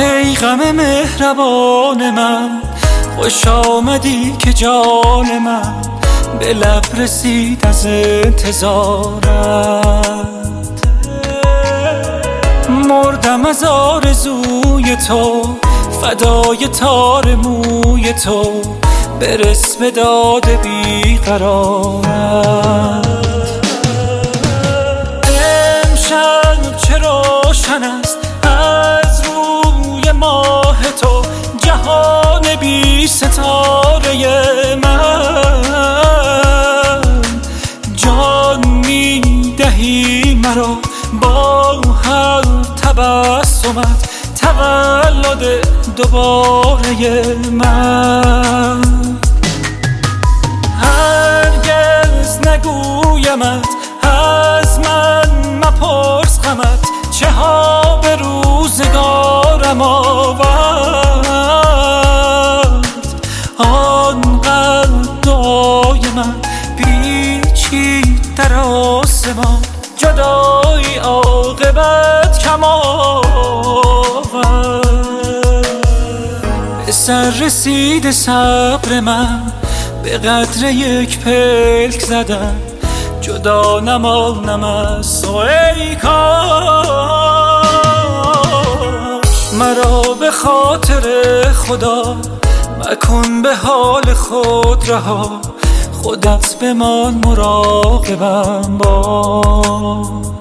ای غم مهربان من، خوش آمدی که جان من به لب رسید از انتظارت. مردم از آرزوی تو، فدای تار موی تو، برس به داد بیقرارت. امشب چه روشن است از روی ماه تو، جهان بی ستاره من. جان می دهی مرا با هر تبسمت، تولد دوباره من. هرگز نگویمت از من مپرس غمت، چه ها به روزگارم آورد. آنقدر دعای من پیچید در آسمان، جدایی عاقبت کم آورد. به سر رسید صبر من، به قدر یک پلک زدم، جدا نمانم از تو ای کاش. مرا به خاطر خدا مکن به حال خود رها، خودت بمان مراقبم باش.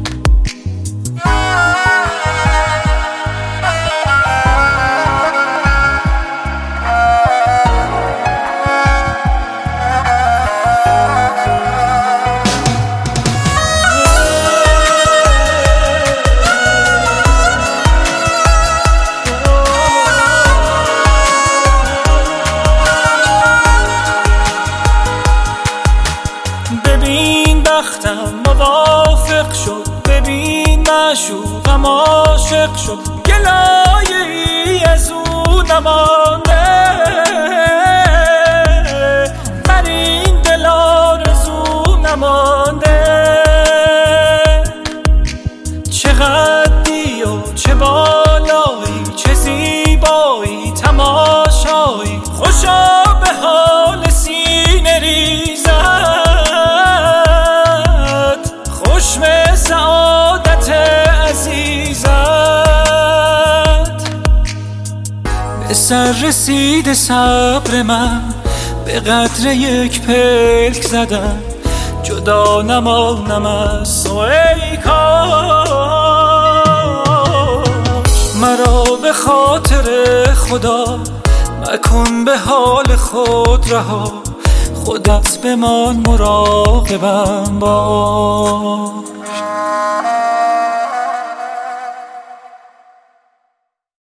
ببین بختم موافق شد، ببین معشوقم عاشق شد، گلایه‌ای از او نمانده، بر این دل آرزو نمانده. چه قدی و چه بالایی، چه زیبایی تماشایی، خوشا به حال سینه ریزد، به سعادت عزیزت. به سر رسید صبر من، به قدر یک پلک زدم، جدا نمانم از تو ای کاش. مرا به خاطر خدا مکن به حال خود رها، خودت بمان مراقبم باش.